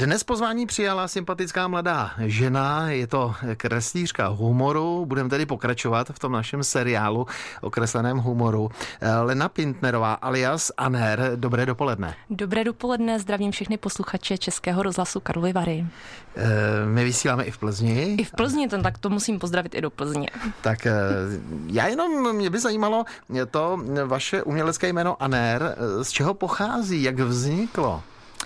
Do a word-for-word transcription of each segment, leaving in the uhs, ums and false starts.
Dnes pozvání přijala sympatická mladá žena, je to kreslířka humoru, budeme tedy pokračovat v tom našem seriálu o kresleném humoru. Lena Pintnerová alias Anér, dobré dopoledne. Dobré dopoledne, zdravím všechny posluchače Českého rozhlasu Karlovy Vary. My vysíláme i v Plzni. I v Plzni, ten, tak to musím pozdravit i do Plzně. Tak já jenom, mě by zajímalo to vaše umělecké jméno Anér, z čeho pochází, jak vzniklo?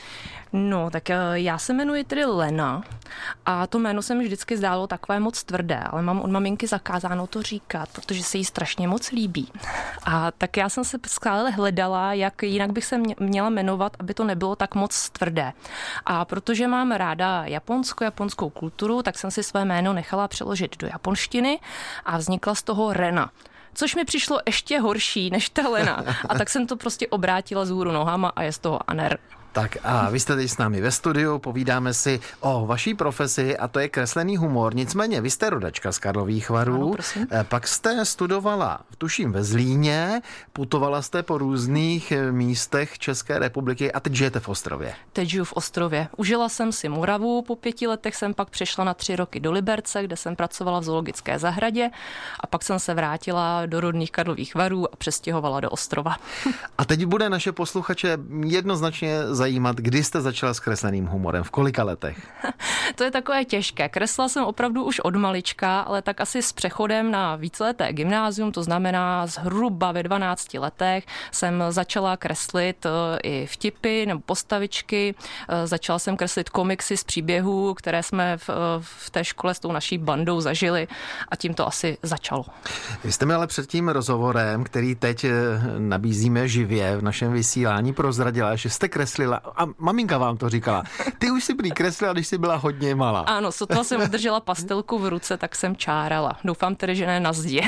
No, tak já se jmenuji tedy Lena a to jméno se mi vždycky zdálo takové moc tvrdé, ale mám od maminky zakázáno to říkat, protože se jí strašně moc líbí. A tak já jsem se stále hledala, jak jinak bych se měla jmenovat, aby to nebylo tak moc tvrdé. A protože mám ráda Japonsko, japonskou kulturu, tak jsem si své jméno nechala přeložit do japonštiny a vznikla z toho Rena. Což mi přišlo ještě horší než ta Lena. A tak jsem to prostě obrátila z hůru nohama a je z toho Anér. Tak a vy jste teď s námi ve studiu, povídáme si o vaší profesi a to je kreslený humor. Nicméně vy jste rodačka z Karlových Varů, ano, pak jste studovala, tuším, ve Zlíně, putovala jste po různých místech České republiky a teď žijete v Ostrově. Teď žiju v Ostrově. Užila jsem si Moravu, po pěti letech jsem pak přešla na tři roky do Liberce, kde jsem pracovala v zoologické zahradě a pak jsem se vrátila do rodných Karlových Varů a přestěhovala do Ostrova. A teď bude naše posluchače jednoznačně zajímat, kdy jste začala s kresleným humorem, v kolika letech? To je takové těžké. Kresla jsem opravdu už od malička, ale tak asi s přechodem na víceleté gymnázium, to znamená zhruba ve dvanácti letech jsem začala kreslit i vtipy nebo postavičky. Začala jsem kreslit komiksy z příběhů, které jsme v, v té škole s tou naší bandou zažili a tím to asi začalo. Vy jste mi ale před tím rozhovorem, který teď nabízíme živě v našem vysílání, prozradila, že jste kreslila a maminka vám to říkala. Ty už si prý kreslila, když jsi byla hodně malá. Ano, sotva jsem udržela pastelku v ruce, tak jsem čárala. Doufám tedy, že ne na zdi.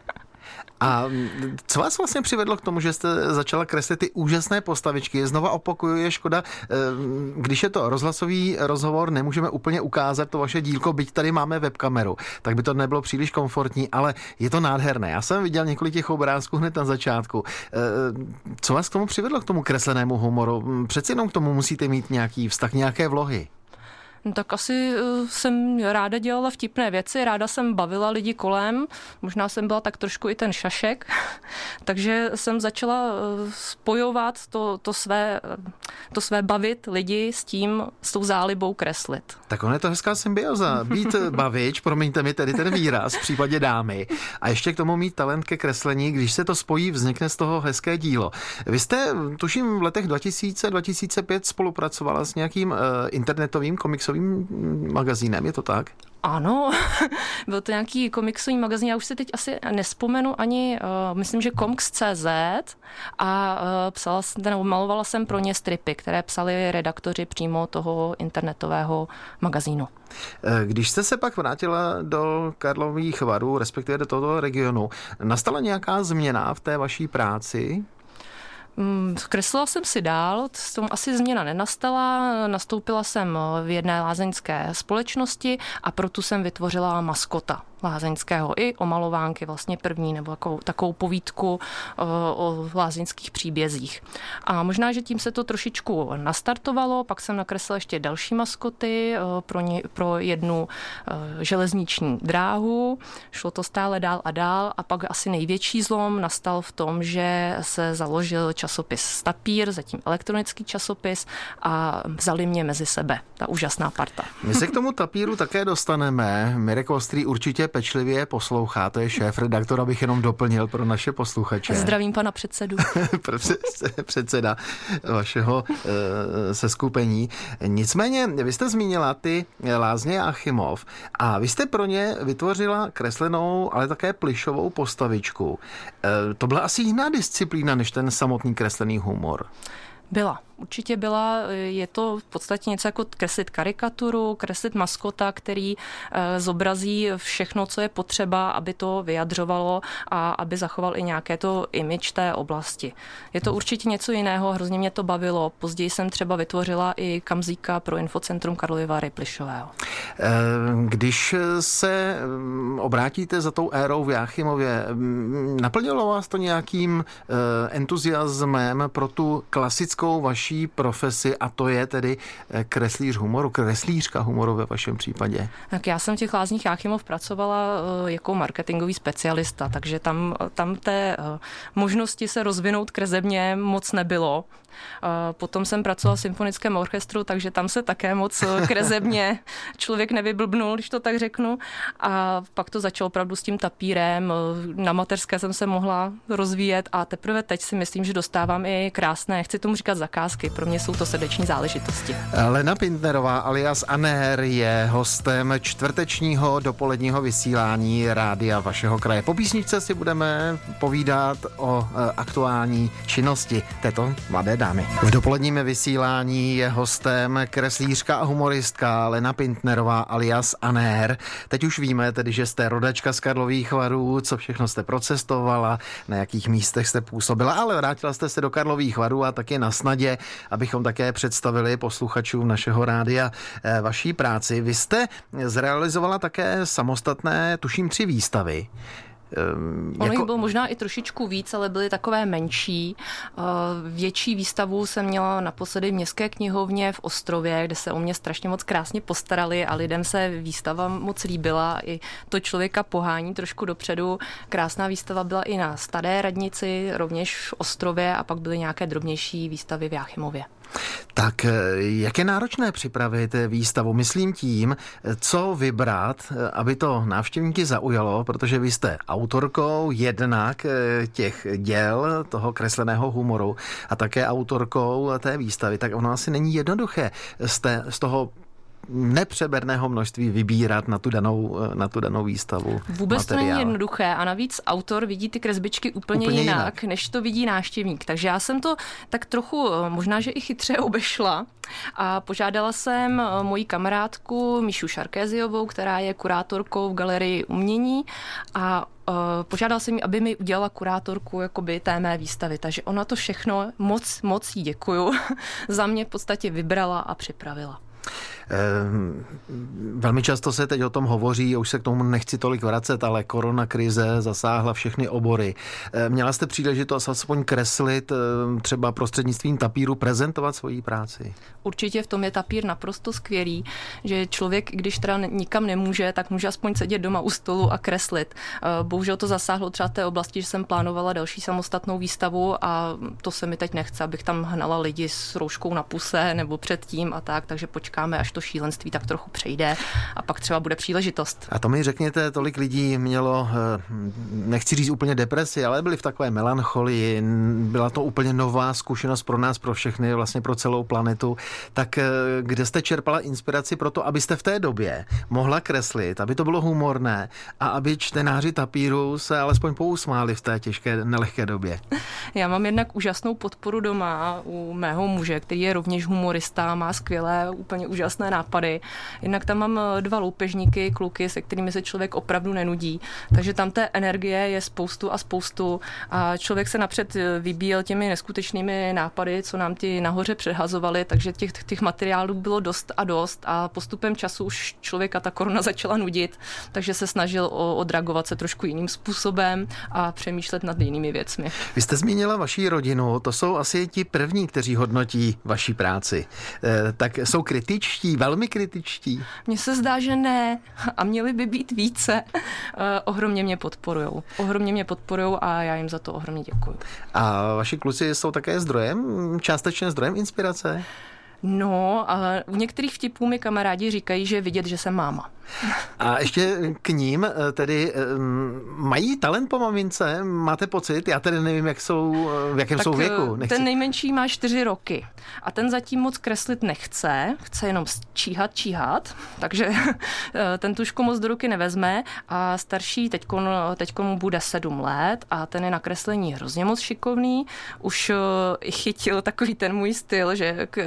A co vás vlastně přivedlo k tomu, že jste začala kreslit ty úžasné postavičky? Znova opakuju, je škoda, když je to rozhlasový rozhovor, nemůžeme úplně ukázat to vaše dílko, byť tady máme webkameru, tak by to nebylo příliš komfortní, ale je to nádherné. Já jsem viděl několik těch obrázků hned na začátku. Co vás k tomu přivedlo, k tomu kreslenému humoru? Přeci jenom k tomu musíte mít nějaký vztah, nějaké vlohy. No tak asi jsem ráda dělala vtipné věci, ráda jsem bavila lidi kolem, možná jsem byla tak trošku i ten šašek, takže jsem začala spojovat to, to, své, to své bavit lidi s tím, s tou zálibou kreslit. Tak ono je to hezká symbioza. Být bavič, promiňte mi tedy ten výraz, v případě dámy, a ještě k tomu mít talent ke kreslení, když se to spojí, vznikne z toho hezké dílo. Vy jste, tuším, v letech dva tisíce dva tisíce pět spolupracovala s nějakým uh, internetovým komiksovým magazínem, je to tak? Ano, byl to nějaký komiksový magazín, já už si teď asi nespomenu ani, uh, myslím, že komiks tečka cé zet a uh, psala jsem, nebo malovala jsem pro ně stripy, které psali redaktoři přímo toho internetového magazínu. Když jste se pak vrátila do Karlových Varů, respektive do tohoto regionu, nastala nějaká změna v té vaší práci? Kreslila jsem si dál, s tom asi změna nenastala, nastoupila jsem v jedné lázeňské společnosti a proto jsem vytvořila maskota lázeňského i o malovánky, vlastně první, nebo takovou, takovou povídku o, o lázeňských příbězích. A možná, že tím se to trošičku nastartovalo, pak jsem nakreslila ještě další maskoty pro, ně, pro jednu železniční dráhu, šlo to stále dál a dál a pak asi největší zlom nastal v tom, že se založil časopis Stapír, zatím elektronický časopis a vzali mě mezi sebe, ta úžasná parta. My se k tomu Tapíru také dostaneme, Mirek Ostrý určitě pečlivě poslouchá, to je šéf-redaktor, abych jenom doplnil pro naše posluchače. Zdravím pana předsedu. Předseda vašeho e, seskupení. Nicméně, vy jste zmínila ty lázně Jáchymov a vy jste pro ně vytvořila kreslenou, ale také plyšovou postavičku. E, to byla asi jiná disciplína, než ten samotný kreslený humor. Byla. Určitě byla, je to v podstatě něco jako kreslit karikaturu, kreslit maskota, který e, zobrazí všechno, co je potřeba, aby to vyjadřovalo a aby zachoval i nějaké to image té oblasti. Je to určitě něco jiného, hrozně mě to bavilo. Později jsem třeba vytvořila i kamzíka pro Infocentrum Karlovy Vary Plišového. Když se obrátíte za tou érou v Jáchymově, naplnilo vás to nějakým entuziasmem pro tu klasickou vaši vaší profesi a to je tedy kreslíř humoru, kreslířka humoru ve vašem případě? Tak já jsem v těch Lázních Jáchymov pracovala jako marketingový specialista, takže tam, tam té možnosti se rozvinout kresebně moc nebylo. Potom jsem pracovala v symfonickém orchestru, takže tam se také moc kresebně člověk nevyblbnul, když to tak řeknu. A pak to začalo opravdu s tím tapírem. Na mateřské jsem se mohla rozvíjet a teprve teď si myslím, že dostávám i krásné, chci tomu říkat zakázky, pro mě jsou to srdeční záležitosti. Lena Pintnerová alias Anér je hostem čtvrtečního dopoledního vysílání rádia vašeho kraje. Po písničce si budeme povídat o aktuální činnosti této mladé dámy. V dopoledním vysílání je hostem kreslířka a humoristka Lena Pintnerová alias Anér. Teď už víme tedy, že jste rodačka z Karlových Varů, co všechno jste procestovala, na jakých místech jste působila, ale vrátila jste se do Karlových Varů a taky na snadě, abychom také představili posluchačům našeho rádia vaší práci. Vy jste zrealizovala také samostatné, tuším, tři výstavy. Um, ono jako... jich bylo možná i trošičku víc, ale byly takové menší. Uh, větší výstavu jsem měla naposledy v Městské knihovně v Ostrově, kde se o mě strašně moc krásně postarali a lidem se výstava moc líbila. I to člověka pohání trošku dopředu. Krásná výstava byla i na Staré radnici, rovněž v Ostrově a pak byly nějaké drobnější výstavy v Jáchymově. Tak jak je náročné připravit výstavu? Myslím tím, co vybrat, aby to návštěvníky zaujalo, protože vy jste autorkou jednak těch děl, toho kresleného humoru a také autorkou té výstavy, tak ono asi není jednoduché z, té, z toho nepřeberného množství vybírat na tu danou, na tu danou výstavu. Vůbec materiál. To není jednoduché a navíc autor vidí ty kresbičky úplně, úplně jinak, jinak, než to vidí návštěvník. Takže já jsem to tak trochu, možná, že i chytře obešla a požádala jsem moji kamarádku Míšu Šarkéziovou, která je kurátorkou v Galerii umění a požádal jsem ji, aby mi udělala kurátorku jakoby té mé výstavy. Takže ona to všechno, moc, moc jí děkuju, za mě v podstatě vybrala a připravila. Velmi často se teď o tom hovoří, už se k tomu nechci tolik vracet, ale koronakrize zasáhla všechny obory. Měla jste příležitost aspoň kreslit, třeba prostřednictvím tapíru, prezentovat svoji práci? Určitě v tom je tapír naprosto skvělý, že člověk, když teda nikam nemůže, tak může aspoň sedět doma u stolu a kreslit. Bohužel to zasáhlo třeba v té oblasti, že jsem plánovala další samostatnou výstavu a to se mi teď nechce, abych tam hnala lidi s rouškou na puse nebo předtím a tak, takže počkáme, až to šílenství tak trochu přejde a pak třeba bude příležitost. A to mi řekněte, tolik lidí mělo, nechci říct úplně depresi, ale byli v takové melancholii, byla to úplně nová zkušenost pro nás, pro všechny, vlastně pro celou planetu. Tak kde jste čerpala inspiraci pro to, abyste v té době mohla kreslit, aby to bylo humorné a aby čtenáři tapíru se alespoň pousmáli v té těžké, nelehké době? Já mám jednak úžasnou podporu doma u mého muže, který je rovněž humorista, má skvělé, úplně úžasné nápady. Jednak tam mám dva loupežníky, kluky, se kterými se člověk opravdu nenudí. Takže tam té energie je spoustu a spoustu a člověk se napřed vybíjel těmi neskutečnými nápady, co nám ti nahoře přehazovali, takže těch, těch materiálů bylo dost a dost a postupem času už člověka ta korona začala nudit, takže se snažil o, odreagovat se trošku jiným způsobem a přemýšlet nad jinými věcmi. Vy jste zmínila vaši rodinu, to jsou asi ti první, kteří hodnotí vaši práci. E, tak jsou kritičtí, velmi kritičtí? Mně se zdá, že ne a měli by být více. E, ohromně mě podporujou. Ohromně mě podporujou a já jim za to ohromně děkuju. A vaši kluci jsou také zdrojem, částečně zdrojem inspirace? No, ale u některých vtipů mi kamarádi říkají, že je vidět, že jsem máma. A ještě k ním, tedy mají talent po mamince, máte pocit? Já tedy nevím, jak jsou, v jakém tak jsou věku. Nechci... Ten nejmenší má čtyři roky a ten zatím moc kreslit nechce, chce jenom číhat, číhat, takže ten tušku moc do ruky nevezme a starší teďkon, teďkon mu bude sedm let a ten je na kreslení hrozně moc šikovný, už i chytil takový ten můj styl, že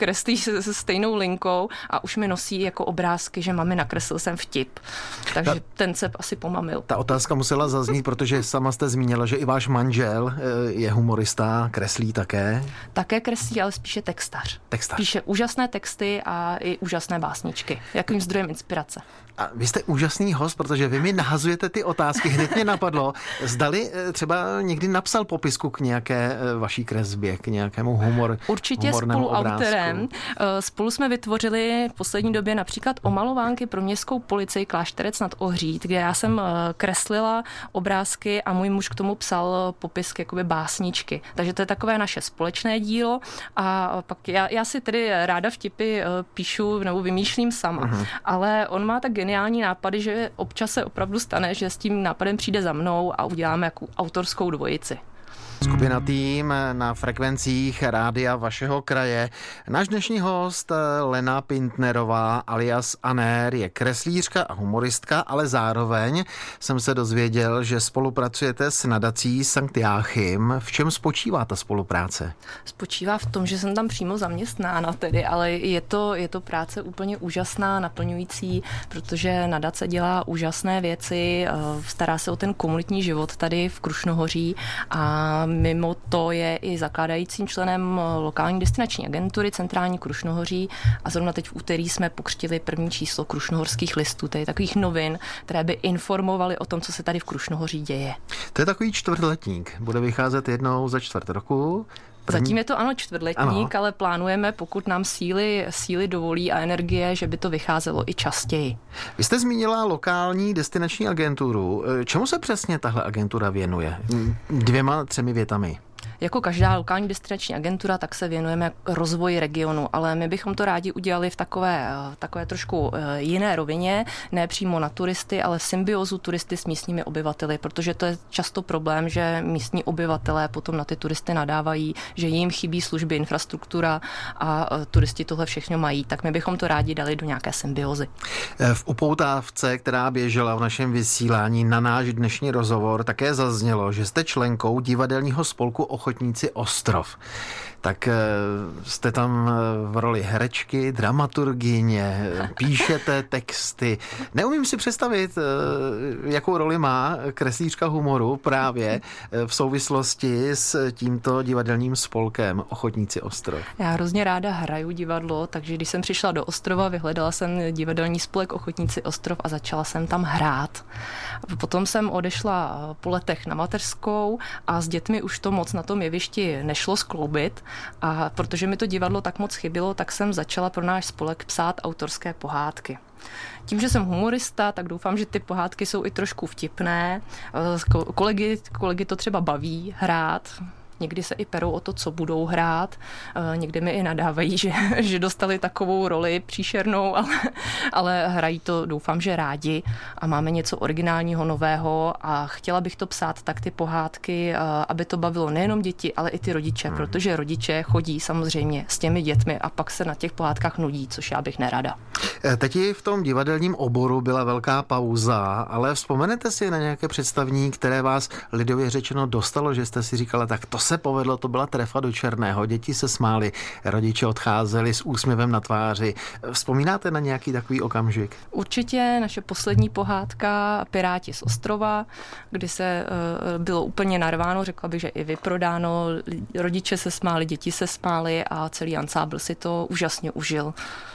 kreslí se stejnou linkou a už mi nosí jako obrázky, že mami, nakreslil jsem vtip. Takže ta, ten se asi pomamil. Ta otázka musela zaznít, protože sama jste zmínila, že i váš manžel je humorista, kreslí také. Také kreslí, ale spíše textař. Textař. Píše úžasné texty a i úžasné básničky. Jakým zdrojem inspirace? A vy jste úžasný host, protože vy mi nahazujete ty otázky. Hned mě napadlo, zdali třeba někdy napsal popisku k nějaké vaší kresbě, k nějakému humor, určitě spoluautorem. Spolu jsme vytvořili v poslední době například omalovánky pro městskou policii Klášterec nad Ohřít, kde já jsem kreslila obrázky a můj muž k tomu psal popisky, jakoby básničky. Takže to je takové naše společné dílo a pak já, já si tedy ráda vtipy píšu nebo vymýšlím sama, uh-huh. ale on má tak geniální nápady, že občas se opravdu stane, že s tím nápadem přijde za mnou a uděláme jako autorskou dvojici. Skupina Tým na frekvencích rádia vašeho kraje. Náš dnešní host Lena Pintnerová alias Anér je kreslířka a humoristka, ale zároveň jsem se dozvěděl, že spolupracujete s nadací Sankt Jáchym. V čem spočívá ta spolupráce? Spočívá v tom, že jsem tam přímo zaměstnána tedy, ale je to, je to práce úplně úžasná, naplňující, protože nadace dělá úžasné věci, stará se o ten komunitní život tady v Krušnohoří a mimo to je i zakládajícím členem lokální destinační agentury Centrální Krušnohoří a zrovna teď v úterý jsme pokřtili první číslo Krušnohorských listů, tedy takových novin, které by informovaly o tom, co se tady v Krušnohoří děje. To je takový čtvrtletník. Bude vycházet jednou za čtvrt roku. První... Zatím je to ano čtvrtletník, ano. ale plánujeme, pokud nám síly, síly dovolí a energie, že by to vycházelo i častěji. Vy jste zmínila lokální destinační agenturu. Čemu se přesně tahle agentura věnuje? Dvěma, třemi větami. Jako každá lokální destinační agentura, tak se věnujeme rozvoji regionu, ale my bychom to rádi udělali v takové, takové trošku jiné rovině, ne přímo na turisty, ale symbiozu turisty s místními obyvateli, protože to je často problém, že místní obyvatelé potom na ty turisty nadávají, že jim chybí služby, infrastruktura a turisti tohle všechno mají, tak my bychom to rádi dali do nějaké symbiozy. V upoutávce, která běžela v našem vysílání na náš dnešní rozhovor, také zaznělo, že jste členkou divadelního spolku Ochotníci Ostrov. Tak jste tam v roli herečky, dramaturgyně, píšete texty. Neumím si představit, jakou roli má kreslířka humoru právě v souvislosti s tímto divadelním spolkem Ochotníci Ostrov. Já hrozně ráda hraju divadlo, takže když jsem přišla do Ostrova, vyhledala jsem divadelní spolek Ochotníci Ostrov a začala jsem tam hrát. Potom jsem odešla po letech na mateřskou a s dětmi už to moc na tom jevišti nešlo skloubit. A protože mi to divadlo tak moc chybilo, tak jsem začala pro náš spolek psát autorské pohádky. Tím, že jsem humorista, tak doufám, že ty pohádky jsou i trošku vtipné. Kolegy, kolegy to třeba baví hrát. Někdy se i perou o to, co budou hrát. Někdy mi i nadávají, že, že dostali takovou roli příšernou, ale, ale hrají to, doufám, že rádi a máme něco originálního, nového a chtěla bych to psát tak ty pohádky, aby to bavilo nejenom děti, ale i ty rodiče, hmm. protože rodiče chodí samozřejmě s těmi dětmi a pak se na těch pohádkách nudí, což já bych nerada. Teď v tom divadelním oboru byla velká pauza, ale vzpomenete si na nějaké představení, které vás lidově řečeno dostalo, že jste si říkala, tak to se povedlo, to byla trefa do černého, děti se smály, rodiče odcházeli s úsměvem na tváři. Vzpomínáte na nějaký takový okamžik? Určitě naše poslední pohádka Piráti z Ostrova, kdy se uh, bylo úplně narváno, řekla bych, že i vyprodáno, rodiče se smáli, děti se smály a celý ansábl si to úžasně užil.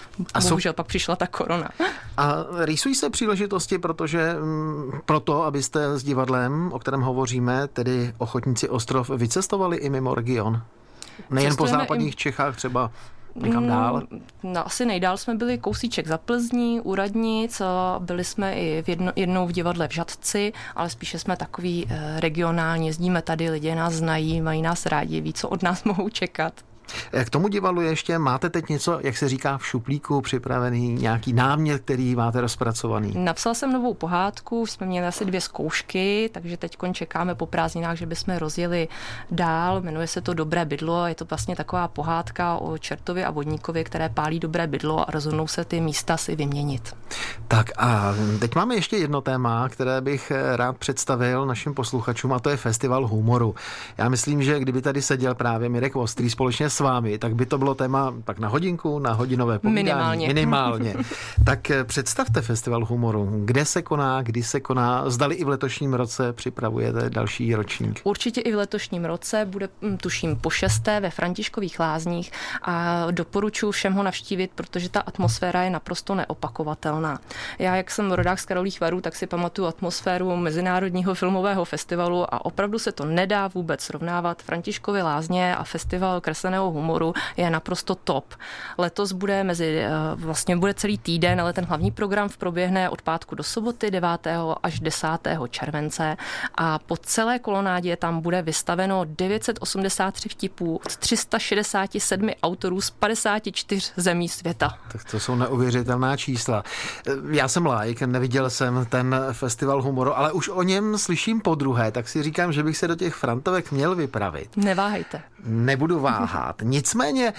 A bohužel jsou... pak přišla ta korona. A rýsují se příležitosti, protože m, proto, abyste s divadlem, o kterém hovoříme, tedy Ochotníci Ostrov, vycestovali i mimo region? Nejen po západních i... Čechách, třeba někam dál? No, asi nejdál jsme byli kousíček za Plzní, u Radnic, byli jsme i v jedno, jednou v divadle v Žatci, ale spíše jsme takový eh, regionální, jezdíme tady, lidé nás znají, mají nás rádi, ví, co od nás mohou čekat. K tomu divadlu ještě máte teď něco, jak se říká, v šuplíku připravený, nějaký námět, který máte rozpracovaný? Napsala jsem novou pohádku, jsme měli asi dvě zkoušky, takže teď čekáme po prázdninách, že bychom rozjeli dál. Jmenuje se to Dobré bydlo, je to vlastně taková pohádka o čertovi a vodníkovi, které pálí dobré bydlo a rozhodnou se ty místa si vyměnit. Tak a teď máme ještě jedno téma, které bych rád představil našim posluchačům, a to je festival humoru. Já myslím, že kdyby tady seděl právě Mirek Vostrý společně s s vámi, tak by to bylo téma tak na hodinku, na hodinové povídání. Minimálně. Minimálně. Tak představte Festival humoru. Kde se koná, kdy se koná, zdali i v letošním roce připravujete další ročník? Určitě i v letošním roce bude, tuším, po šesté ve Františkových Lázních a doporučuji všem ho navštívit, protože ta atmosféra je naprosto neopakovatelná. Já, jak jsem rodák z Karlových Varů, tak si pamatuju atmosféru Mezinárodního filmového festivalu a opravdu se to nedá vůbec srovnávat. Františkovy Lázně a festival kresleného humoru je naprosto top. Letos bude mezi, vlastně bude celý týden, ale ten hlavní program proběhne od pátku do soboty devátého až desátého července a po celé kolonádě tam bude vystaveno devět set osmdesát tři vtipů od tři sta šedesát sedm autorů z padesáti čtyř zemí světa. Tak to jsou neuvěřitelná čísla. Já jsem laik, neviděl jsem ten festival humoru, ale už o něm slyším podruhé, tak si říkám, že bych se do těch Frantovek měl vypravit. Neváhejte. Nebudu váhat. Nicméně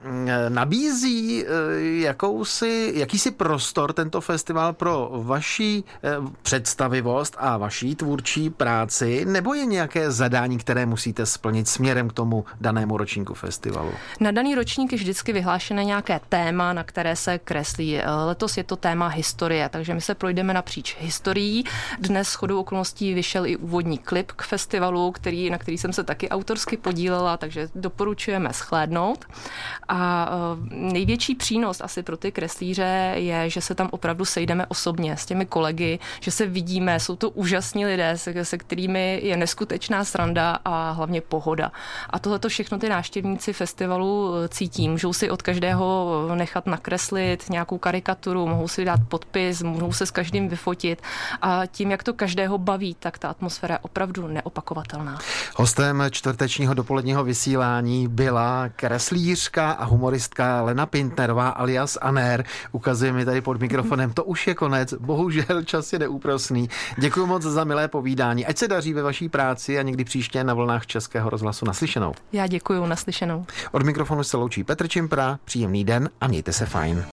nabízí jakousi, jakýsi prostor tento festival pro vaši představivost a vaší tvůrčí práci, nebo je nějaké zadání, které musíte splnit směrem k tomu danému ročníku festivalu? Na daný ročník je vždycky vyhlášené nějaké téma, na které se kreslí. Letos je to téma historie, takže my se projdeme napříč historií. Dnes shodou okolností vyšel i úvodní klip k festivalu, který, na který jsem se taky autorsky podílela, takže doporučujeme shlédnout. A největší přínos asi pro ty kreslíře je, že se tam opravdu sejdeme osobně s těmi kolegy, že se vidíme, jsou to úžasní lidé, se, se kterými je neskutečná sranda a hlavně pohoda. A tohleto všechno ty návštěvníci festivalu cítí. Můžou si od každého nechat nakreslit nějakou karikaturu, mohou si dát podpis, mohou se s každým vyfotit a tím, jak to každého baví, tak ta atmosféra je opravdu neopakovatelná. Hostem čtvrtečního dopoledního vysílání byla kreslířka a humoristka Lena Pintnerová alias Anér. Ukazuje mi tady pod mikrofonem, to už je konec, bohužel čas je neúprosný. Děkuji moc za milé povídání. Ať se daří ve vaší práci a někdy příště na vlnách Českého rozhlasu. Naslyšenou. Já děkuji, naslyšenou. Od mikrofonu se loučí Petr Čimpra, příjemný den a mějte se fajn.